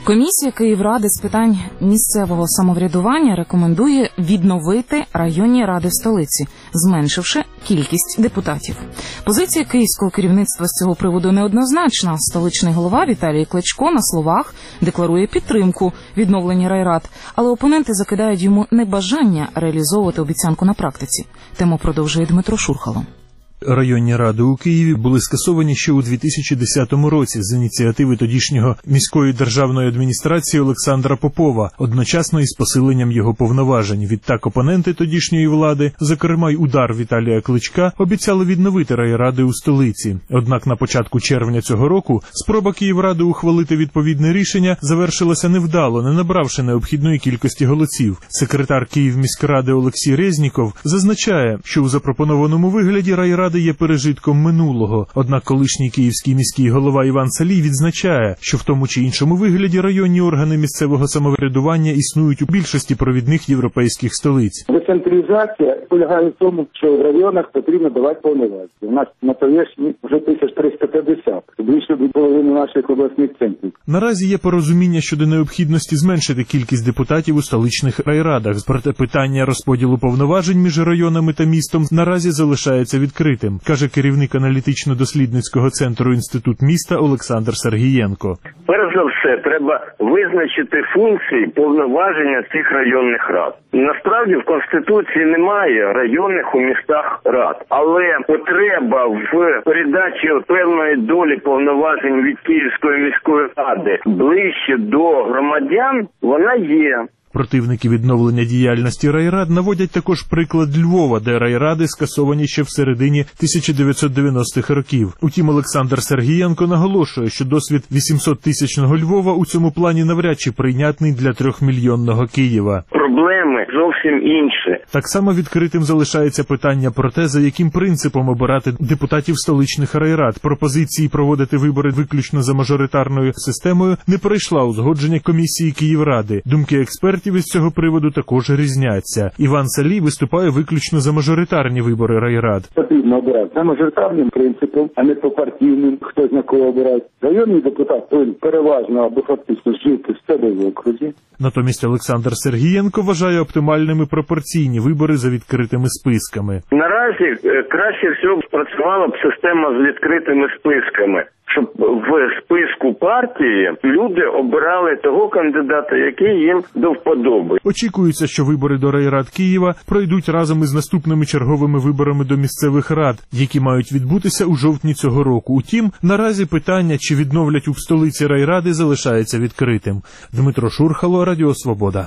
Комісія Київради з питань місцевого самоврядування рекомендує відновити районні ради в столиці, зменшивши кількість депутатів. Позиція київського керівництва з цього приводу неоднозначна. Столичний голова Віталій Кличко на словах декларує підтримку відновлення райрад, але опоненти закидають йому небажання реалізовувати обіцянку на практиці. Тему продовжує Дмитро Шурхало. Районні ради у Києві були скасовані ще у дві тисячі десятому році з ініціативи тодішнього міської державної адміністрації Олександра Попова, одночасно із посиленням його повноважень. Відтак опоненти тодішньої влади, зокрема й удар Віталія Кличка, обіцяли відновити райради у столиці. Однак на початку червня цього року спроба Київради ухвалити відповідне рішення завершилася невдало, не набравши необхідної кількості голосів. Секретар Київміськради Олексій Резніков зазначає, що у запропонованому вигляді райради є пережитком минулого. Однак колишній київський міський голова Іван Салій відзначає, що в тому чи іншому вигляді районні органи місцевого самоврядування існують у більшості провідних європейських столиць. Децентралізація полягає в тому, що в районах потрібно давати повноваження. У нас на поверхні вже тисяча триста п'ятдесят, більше від половини наших обласних центрів. Наразі є порозуміння щодо необхідності зменшити кількість депутатів у столичних райрадах. Проте питання розподілу повноважень між районами та містом наразі залишається відкритим, каже керівник аналітично-дослідницького центру «Інститут міста» Олександр Сергієнко. Перш за все, треба визначити функції повноваження цих районних рад. Насправді в Конституції немає районних у містах рад, але потреба в передачі певної долі повноважень від Київської міської ради ближче до громадян, вона є. Противники відновлення діяльності райрад наводять також приклад Львова, де райради скасовані ще в середині тисяча дев'ятсот дев'яностих років. Утім, Олександр Сергієнко наголошує, що досвід вісімсоттисячного Львова у цьому плані навряд чи прийнятний для трьохмільйонного Києва. Проблеми зовсім інші. Так само відкритим залишається питання про те, за яким принципом обирати депутатів столичних райрад. Пропозиції проводити вибори виключно за мажоритарною системою не пройшла узгодження комісії Київради. Думки експертів із цього приводу також різняться. Іван Салій виступає виключно за мажоритарні вибори райрад. Потрібно обирати за мажоритарним принципом, а не по партійним, хто на кого обирає. Районний депутат повинен переважно або фактично жити в себе в окрузі. Натомість Олександр Сергієнко вважає оптимальними пропорційні вибори за відкритими списками. Наразі краще всього спрацювала б система з відкритими списками, щоб в списку партії люди обирали того кандидата, який їм до вподоби. Очікується, що вибори до райрад Києва пройдуть разом із наступними черговими виборами до місцевих рад, які мають відбутися у жовтні цього року. Утім, наразі питання, чи відновлять у столиці райради, залишається відкритим. Дмитро Шурхало, Радіо Свобода.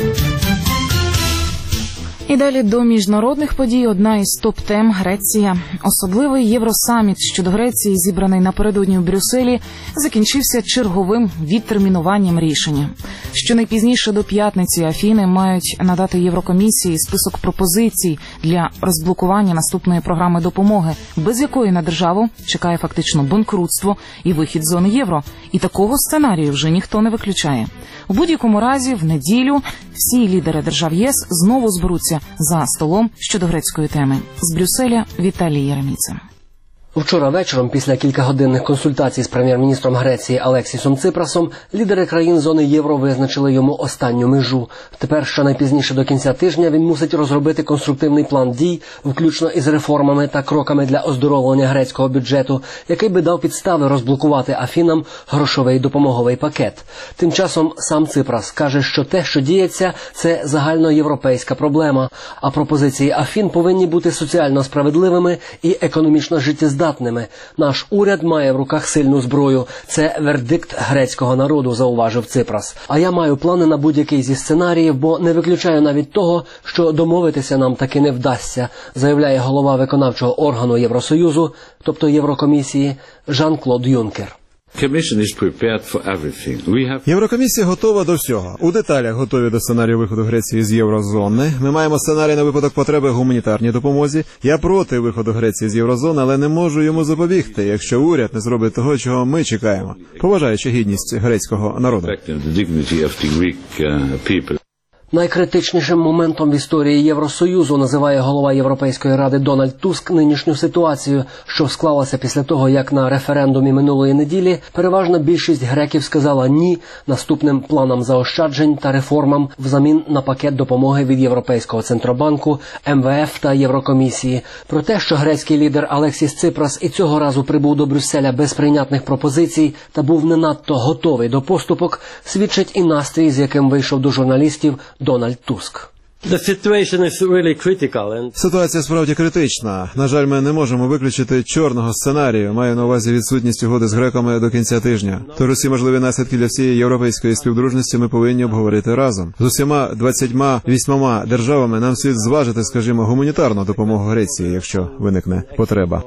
І далі до міжнародних подій. Одна із топ-тем – Греція. Особливий Євросаміт щодо Греції, зібраний напередодні в Брюсселі, закінчився черговим відтермінуванням рішення. Щонайпізніше до п'ятниці Афіни мають надати Єврокомісії список пропозицій для розблокування наступної програми допомоги, без якої на державу чекає фактично банкрутство і вихід з зони євро. І такого сценарію вже ніхто не виключає. У будь-якому разі, в неділю всі лідери держав ЄС знову зберуться за столом щодо грецької теми. З Брюсселя Віталій Єреміцин. Вчора вечором, після кількагодинних консультацій з прем'єр-міністром Греції Алексісом Ципрасом, лідери країн зони євро визначили йому останню межу. Тепер, щонайпізніше до кінця тижня, він мусить розробити конструктивний план дій, включно із реформами та кроками для оздоровлення грецького бюджету, який би дав підстави розблокувати Афінам грошовий допомоговий пакет. Тим часом сам Ципрас каже, що те, що діється, це загальноєвропейська проблема, а пропозиції Афін повинні бути соціально справедливими і економічно життєздатними. Наш уряд має в руках сильну зброю. Це вердикт грецького народу, зауважив Ципрас. А я маю плани на будь-який зі сценаріїв, бо не виключаю навіть того, що домовитися нам таки не вдасться, заявляє голова виконавчого органу Євросоюзу, тобто Єврокомісії, Жан-Клод Юнкер. Єврокомісія готова до всього. У деталях готові до сценарію виходу Греції з єврозони. Ми маємо сценарій на випадок потреби гуманітарній допомозі. Я проти виходу Греції з єврозони, але не можу йому запобігти, якщо уряд не зробить того, чого ми чекаємо, поважаючи гідність грецького народу. Найкритичнішим моментом в історії Євросоюзу називає голова Європейської ради Дональд Туск нинішню ситуацію, що склалася після того, як на референдумі минулої неділі переважна більшість греків сказала «ні» наступним планам заощаджень та реформам взамін на пакет допомоги від Європейського центробанку, ем ве еф та Єврокомісії. Про те, що грецький лідер Алексіс Ципрас і цього разу прибув до Брюсселя без прийнятних пропозицій та був не надто готовий до поступок, свідчить і настрій, з яким вийшов до журналістів Дональд Туск. Ситуація справді критична. На жаль, ми не можемо виключити чорного сценарію. Маю на увазі відсутність угоди з греками до кінця тижня. Тож усі можливі наслідки для всієї європейської співдружності ми повинні обговорити разом. З усіма двадцятьма вісьмома державами нам слід зважити, скажімо, гуманітарну допомогу Греції, якщо виникне потреба.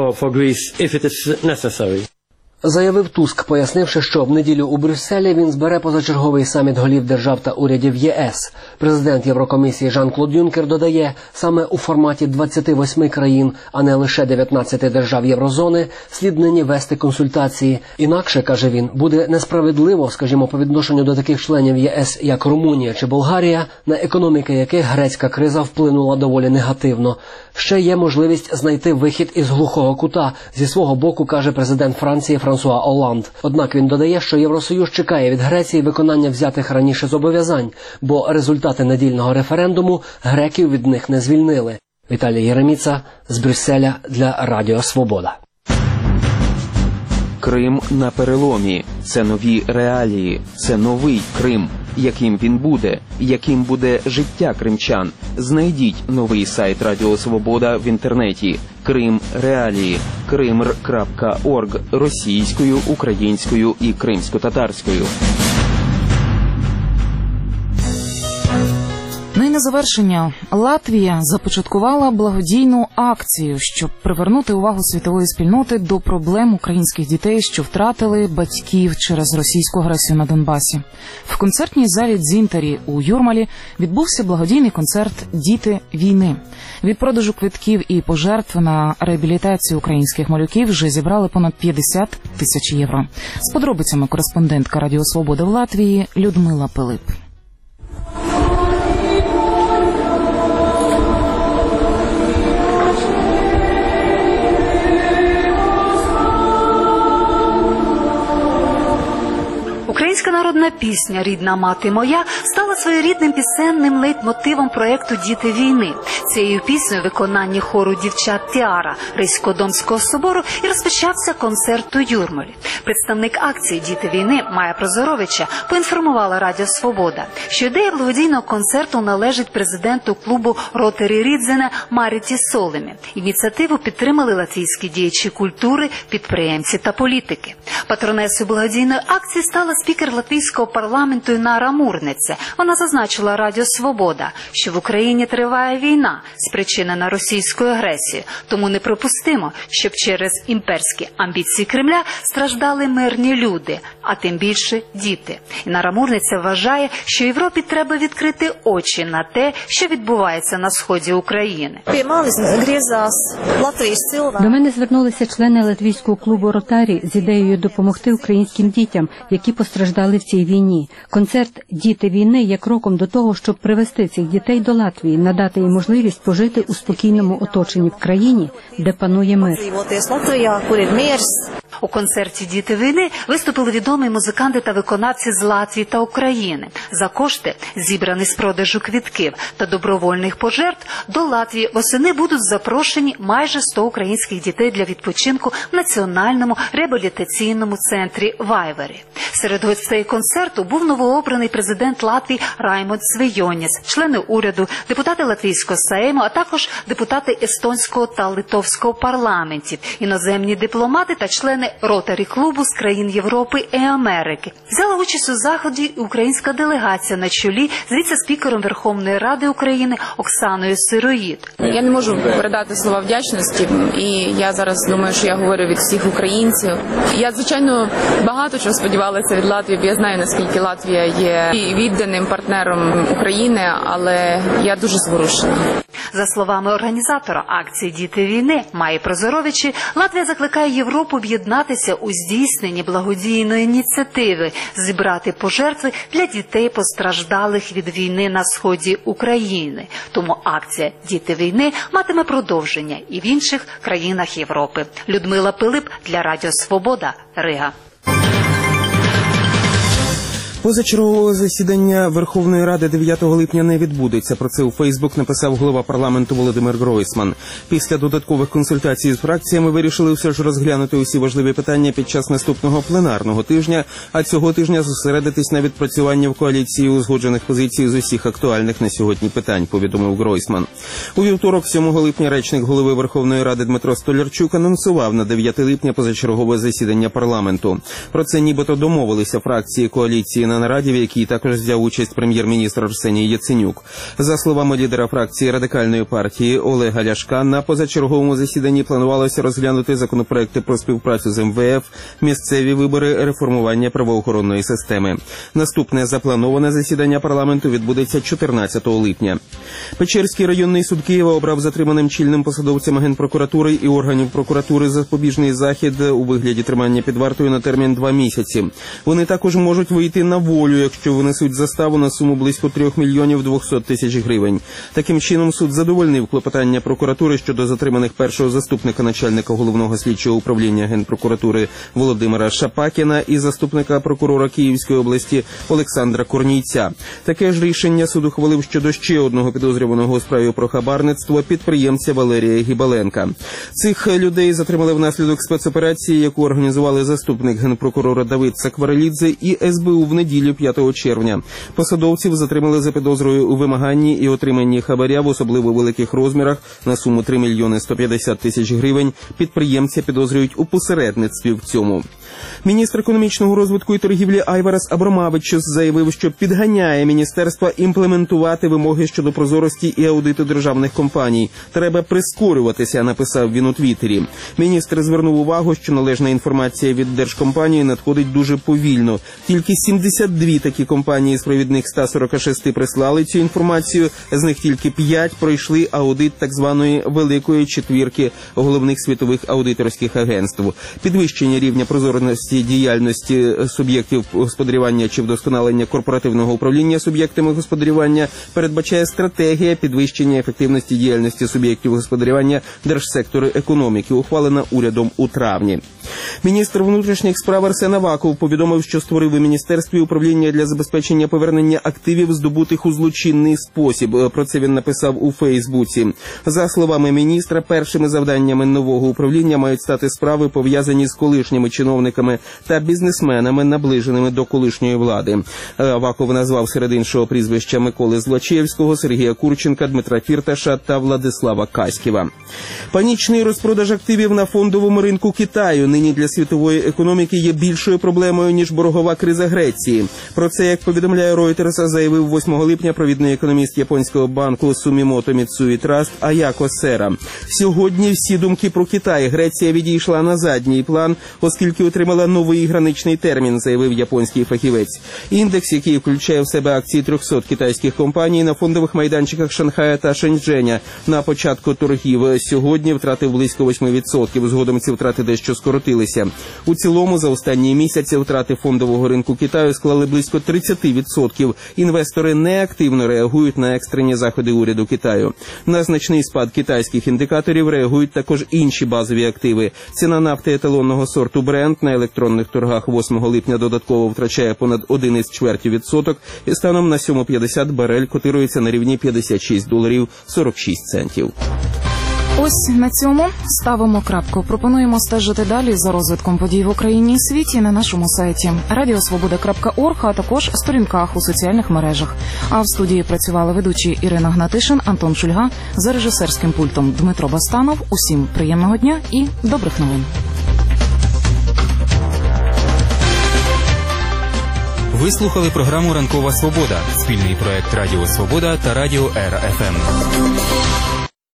Заявив Туск, пояснивши, що в неділю у Брюсселі він збере позачерговий саміт голів держав та урядів ЄС. Президент Єврокомісії Жан-Клод Юнкер додає, саме у форматі двадцяти восьми країн, а не лише дев'ятнадцяти держав Єврозони, слід нині вести консультації. Інакше, каже він, буде несправедливо, скажімо, по відношенню до таких членів ЄС, як Румунія чи Болгарія, на економіки яких грецька криза вплинула доволі негативно. Ще є можливість знайти вихід із глухого кута, зі свого боку, каже президент Франції Франсуа Олланд. Однак він додає, що Євросоюз чекає від Греції виконання взятих раніше зобов'язань, бо результати недільного референдуму греків від них не звільнили. Віталій Єреміца з Брюсселя для Радіо Свобода. Крим на переломі. Це нові реалії. Це новий Крим. Яким він буде? Яким буде життя кримчан? Знайдіть новий сайт Радіо Свобода в інтернеті. Крим Реалії. кримр крапка орг російською, українською і кримсько-татарською. Ну і на завершення. Латвія започаткувала благодійну акцію, щоб привернути увагу світової спільноти до проблем українських дітей, що втратили батьків через російську агресію на Донбасі. В концертній залі Дзінтарі у Юрмалі відбувся благодійний концерт «Діти війни». Від продажу квитків і пожертв на реабілітацію українських малюків вже зібрали понад п'ятдесят тисяч євро. З подробицями кореспондентка Радіо Свобода в Латвії Людмила Пилип. Українська народна пісня «Рідна мати моя» стала своєрідним пісенним лейтмотивом проєкту «Діти війни». Цією піснею виконанні хору дівчат Тіара Ризько-Домського собору і розпочався концерт у Юрмалі. Представник акції «Діти війни» Майя Прозоровича поінформувала Радіо Свобода, що ідея благодійного концерту належить президенту клубу Ротарі Рідзена Маріті Солемі. Ініціативу підтримали латвійські діячі культури, підприємці та політики. Патронесою благодійної акції стала спікер латвійського парламенту Інара Мурниця. Вона зазначила Радіо Свобода, що в Україні триває війна, спричинена російською агресією. Тому неприпустимо, щоб через імперські амбіції Кремля страждали мирні люди, а тим більше діти. Інара Мурниця вважає, що Європі треба відкрити очі на те, що відбувається на сході України. До мене звернулися члени латвійського клубу «Ротарі» з ідеєю допомогти українським дітям, які постраждали в цій війні. Концерт «Діти війни» є кроком до того, щоб привести цих дітей до Латвії, надати їм можливість пожити у спокійному оточенні в країні, де панує мир. У концерті «Діти війни» виступили відомі музиканти та виконавці з Латвії та України. За кошти, зібрані з продажу квитків та добровольних пожертв, до Латвії восени будуть запрошені майже сто українських дітей для відпочинку в Національному реабілітаційному центрі Вайварі. Серед гостей концерту був новообраний президент Латвії Раймондс Свейоніс, члени уряду, депутати Латвійського Сейму, а також депутати естонського та литовського парламентів, іноземні дипломати та члени Ротарі клубу з країн Європи і Америки. Взяла участь у заході українська делегація на чолі з віце-спікером Верховної Ради України Оксаною Сироїд. Я не можу передати слова вдячності, і я зараз думаю, що я говорю від всіх українців. Я, звичайно, багато чого сподівалася від Латвії, бо я знаю, наскільки Латвія є відданим партнером України, але я дуже зворушена. За словами організатора акції «Діти війни» Майї Прозоровичі, Латвія закликає Європу об'єднатися у здійсненні благодійної ініціативи – зібрати пожертви для дітей, постраждалих від війни на сході України. Тому акція «Діти війни» матиме продовження і в інших країнах Європи. Людмила Пилип для Радіо Свобода, Рига. Позачергового засідання Верховної Ради дев'ятого липня не відбудеться. Про це у Фейсбук написав голова парламенту Володимир Гройсман. Після додаткових консультацій з фракціями вирішили все ж розглянути усі важливі питання під час наступного пленарного тижня, а цього тижня зосередитись на відпрацюванні в коаліції узгоджених позицій з усіх актуальних на сьогодні питань, повідомив Гройсман. У вівторок, сьомого липня, речник голови Верховної Ради Дмитро Столярчук анонсував на дев'яте липня позачергове засідання парламенту. Про це нібито домовилися фракції коаліції на нараді, в якій також взяв участь прем'єр-міністр Арсеній Яценюк. За словами лідера фракції Радикальної партії Олега Ляшка, на позачерговому засіданні планувалося розглянути законопроекти про співпрацю з ем ве еф, місцеві вибори, реформування правоохоронної системи. Наступне заплановане засідання парламенту відбудеться чотирнадцятого липня. Печерський районний суд Києва обрав затриманим чільним посадовцям Генпрокуратури і органів прокуратури запобіжний захід у вигляді тримання під вартою на термін два місяці. Вони також можуть вийти на волю, якщо винесуть заставу на суму близько трьох мільйонів двохсот тисяч гривень. Таким чином, суд задовольнив клопотання прокуратури щодо затриманих першого заступника начальника головного слідчого управління Генпрокуратури Володимира Шапакіна і заступника прокурора Київської області Олександра Корнійця. Таке ж рішення суд ухвалив щодо ще одного підозрюваного у справі про хабарництво підприємця Валерія Гібаленка. Цих людей затримали внаслідок спецоперації, яку організували заступник генпрокурора Давид Сакварелідзе і ес бе у в неділю п'ятого червня. Посадовців затримали за підозрою у вимаганні і отриманні хабаря в особливо великих розмірах на суму три мільйони сто п'ятдесят тисяч гривень. Підприємця підозрюють у посередництві в цьому. Міністр економічного розвитку і торгівлі Айварас Абромавичус заявив, що підганяє міністерство імплементувати вимоги щодо прозорості і аудиту державних компаній. Треба прискорюватися, написав він у Твіттері. Міністр звернув увагу, що належна інформація від держкомпанії надходить дуже повільно. Тільки сімдесят дві такі компанії з провідних ста сорока шести прислали цю інформацію, з них тільки п'ять пройшли аудит так званої великої четвірки головних світових аудиторських агентств. Підвищення рівня прозорості діяльності суб'єктів господарювання чи вдосконалення корпоративного управління суб'єктами господарювання передбачає стратегія підвищення ефективності діяльності суб'єктів господарювання держсектору економіки, ухвалена урядом у травні. Міністр внутрішніх справ Арсен Аваков повідомив, що створив у міністерстві управління для забезпечення повернення активів, здобутих у злочинний спосіб. Про це він написав у Фейсбуці. За словами міністра, першими завданнями нового управління мають стати справи, пов'язані з колишніми чиновниками та бізнесменами, наближеними до колишньої влади. Аваков назвав серед іншого прізвища Миколи Злачевського, Сергія Курченка, Дмитра Фірташа та Владислава Каськіва. Панічний розпродаж активів на фондовому ринку Китаю нині для світової економіки є більшою проблемою, ніж боргова криза Греції. Про це, як повідомляє Reuters, заявив восьмого липня провідний економіст японського банку Сумімото Міцуї Траст Аяко Сера. Сьогодні всі думки про Китай. Греція відійшла на задній план, оскільки отримала новий граничний термін, заявив японський фахівець. Індекс, який включає в себе акції трьохсот китайських компаній на фондових майданчиках Шанхая та Шенчженя на початку торгів, сьогодні втратив близько восьми відсотків. Згодом ці втрати дещо скоротилися. У цілому, за останні місяці втрати фондового ринку Китаю склали близько тридцять відсотків. Інвестори неактивно реагують на екстрені заходи уряду Китаю. На значний спад китайських індикаторів реагують також інші базові активи. Ціна нафти еталонного сорту Brent на електронних торгах восьмого липня додатково втрачає понад один цілих чотири десятих відсотка і станом на сьому п'ятдесят барель котирується на рівні п'ятдесят шість доларів сорок шість центів. Ось на цьому ставимо крапку. Пропонуємо стежити далі за розвитком подій в Україні і світі на нашому сайті радіосвобода крапка орг, а також сторінках у соціальних мережах. А в студії працювали ведучі Ірина Гнатишин, Антон Шульга, за режисерським пультом Дмитро Бастанов. Усім приємного дня і добрих новин. Ви слухали програму «Ранкова Свобода» – спільний проект Радіо Свобода та Радіо Р Ф М.